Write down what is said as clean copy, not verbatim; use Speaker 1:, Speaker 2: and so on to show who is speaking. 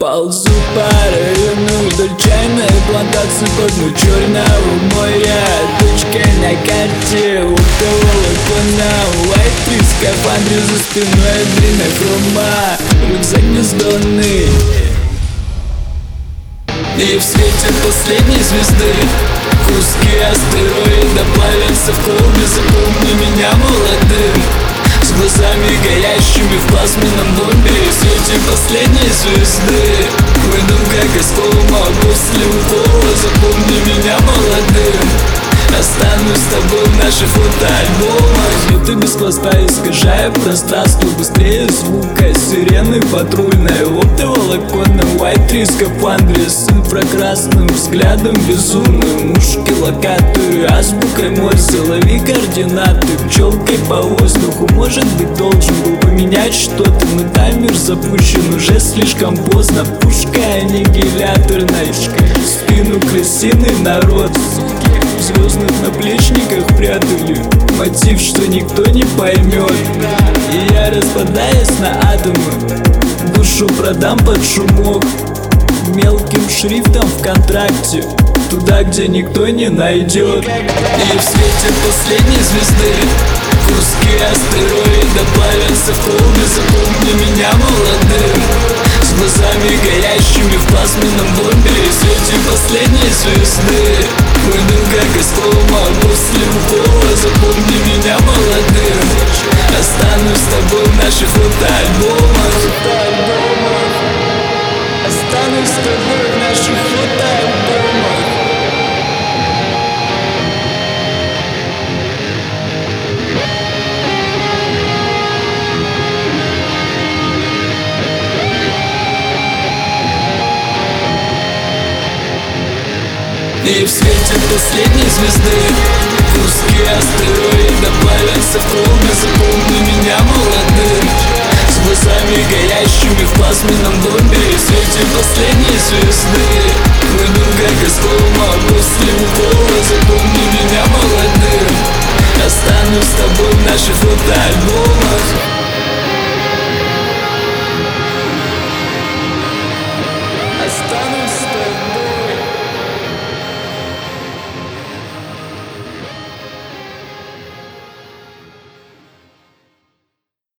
Speaker 1: Ползу по району вдоль чайной плантации по дну Черного моря. Точка на карте, волокона, white скафандре за спиной, адренохрома, рюкзак бездонный. И в свете последней звезды куски астероида плавятся в клубе. Запомни меня молодым, с глазами горящими в плазменном бомбе. И в свете последней звезды выйду как из кома после укола. Запомни меня молодым, останусь с тобой в наших фотоальбомах. Взлеты без хвоста, искажая пространство быстрее звука сирены патрульной. Оптоволоконно, white скафандре с инфракрасным взглядом безумным. Ушки, локаторы, азбукой Морзе, лови координаты. Пчелкой по воздуху, может быть, должен был поменять что-то, но таймер запущен уже слишком поздно. Пушка аннигиляторная, в спину крысиный народ. В звездных наплечниках прятали мотив, что никто не поймет. И я, распадаясь на атомы, душу продам под шумок мелким шрифтом в контракте, туда, где никто не найдет. И в свете последней звезды куски астероида плавятся в клубе. Запомни меня молодым, с глазами горящими в плазменном бомбе. И в свете последней звезды выйду как из кома после укола. Запомни меня молодым, останусь с тобой в наших фотоальбомах. Останусь с тобой в наших фотоальбомах. И в свете последней звезды куски астероида плавятся в клубе.